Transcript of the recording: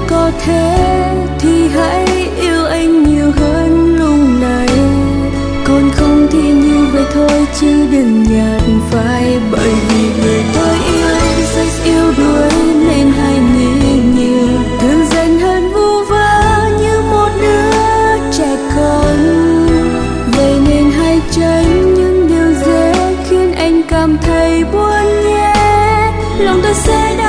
có thế thì hãy yêu anh nhiều hơn lúc này, còn không thì như vậy thôi chứ đừng nhạt phai. Bởi vì người tôi yêu rất yêu đuối nên hay nghĩ nhiều, thương dần hơn vu vơ như một đứa trẻ con. Vậy nên hãy tránh những điều dễ khiến anh cảm thấy buồn nhé, lòng tôi sẽ